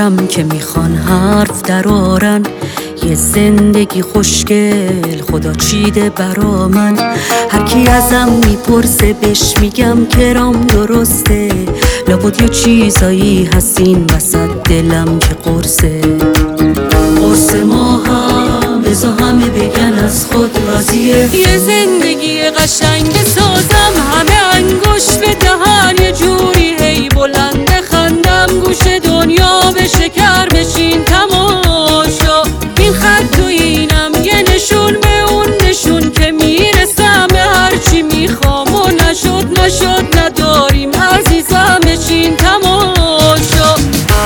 دارم که میخوان حرف درارن. یه زندگی خوشگل خدا چیده برا من. هر کی ازم میپرسه بهش میگم کرام درسته. لابد یه چیزایی هست این وسط دلم که قرصه. قرص ما هم بزا همه بگن از خود راضیه. یه زندگی قشنگ سازم، همه انگوش به دهن، یه جوری هی بلند خندم، گوش دنیا به شکر بشین تماشا. این خط و اینم یه نشون به اون نشون که میرسم به هرچی میخوام و نشد نداریم عزیزم بشین تماشا.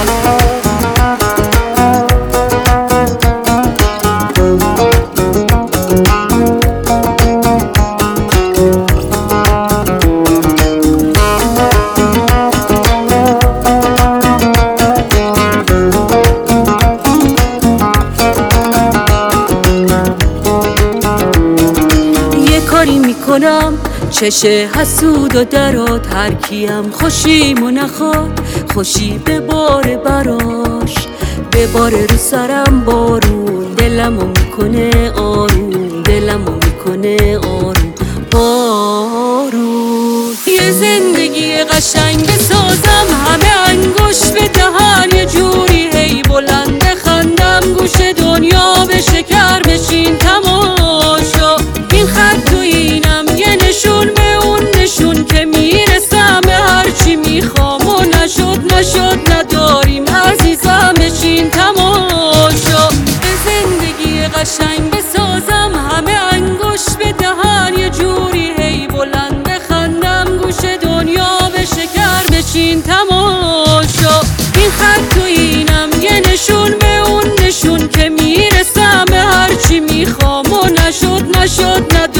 کاری میکنم چشه حسود و درات، هر کیم خوشیمو نخواد خوشی بباره براش. بباره رو سرم بارون، دلمو میکنه آروم، دلمو میکنه آروم بارون. یه زندگی قشنگ سازم، همه انگوش به دهن، یه جوری هی بلند خندم، گوش دنیا به شکر بشین تماشا. این خط و اینم یه نشون به اون نشون که میرسم به هرچی میخوام و نشد نداریم عزیزم بشین تماشا. به زندگی قشنگ بسازم، همه انگوش به دهن، یه جوری هی بلند بخندم، گوش دنیا به شکر بشین تماشا. این خط و اینم یه نشون به اون نشون که میرسم به هرچی میخوام و نشد نداریم